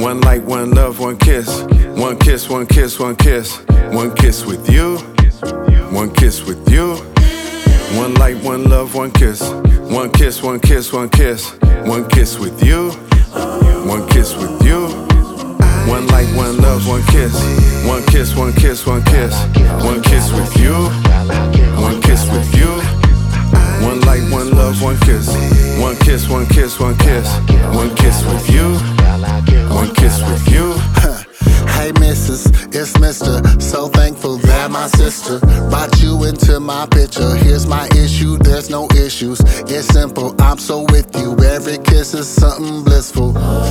One light, one love, one kiss. One kiss, one kiss, one kiss. One kiss with you. One kiss with you. One light, one love, one kiss. One kiss, one kiss, one kiss. One kiss with you. One kiss with you. One light, one love, one kiss. One kiss, one kiss, one kiss. One kiss with you. One kiss with you. One light, one love, one kiss. One kiss, one kiss, one kiss. One kiss with you. One kiss with you. Hey missus, it's Mr. So thankful that my sister brought you into my picture. Here's my issue, there's no issues. It's simple, I'm so with you. Every kiss is something blissful.